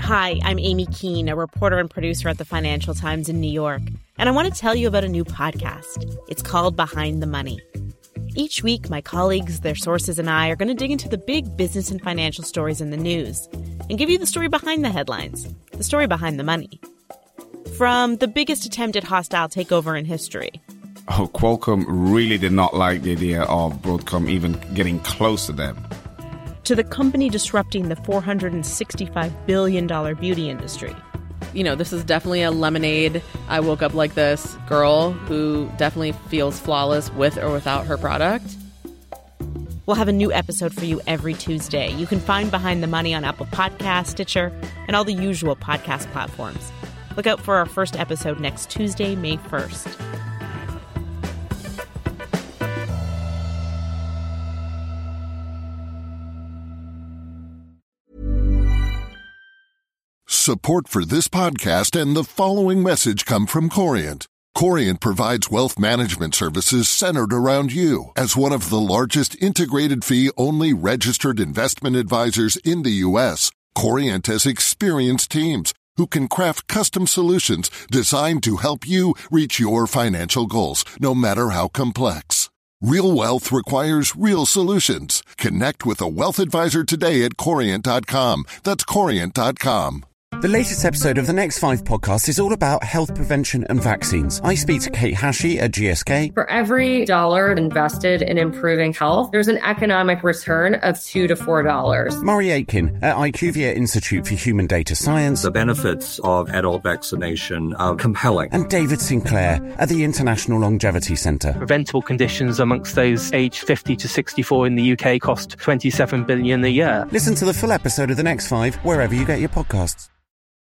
Hi, I'm Amy Keene, a reporter and producer at the Financial Times in New York, and I want to tell you about a new podcast. It's called Behind the Money. Each week, my colleagues, their sources, and I are going to dig into the big business and financial stories in the news and give you the story behind the headlines, the story behind the money. From the biggest attempted hostile takeover in history. Oh, Qualcomm really did not like the idea of Broadcom even getting close to them. To the company disrupting the $465 billion beauty industry. You know, this is definitely a lemonade, I woke up like this girl who definitely feels flawless with or without her product. We'll have a new episode for you every Tuesday. You can find Behind the Money on Apple Podcasts, Stitcher, and all the usual podcast platforms. Look out for our first episode next Tuesday, May 1st. Support for this podcast and the following message come from Corient. Corient provides wealth management services centered around you. As one of the largest integrated fee-only registered investment advisors in the U.S., Corient has experienced teams who can craft custom solutions designed to help you reach your financial goals, no matter how complex. Real wealth requires real solutions. Connect with a wealth advisor today at Corient.com. That's Corient.com. The latest episode of the Next 5 podcast is all about health prevention and vaccines. I speak to Kate Hashey at GSK. For every dollar invested in improving health, there's an economic return of $2 to $4. Murray Aitken at IQVIA Institute for Human Data Science. The benefits of adult vaccination are compelling. And David Sinclair at the International Longevity Centre. Preventable conditions amongst those aged 50 to 64 in the UK cost $27 billion a year. Listen to the full episode of the Next 5 wherever you get your podcasts.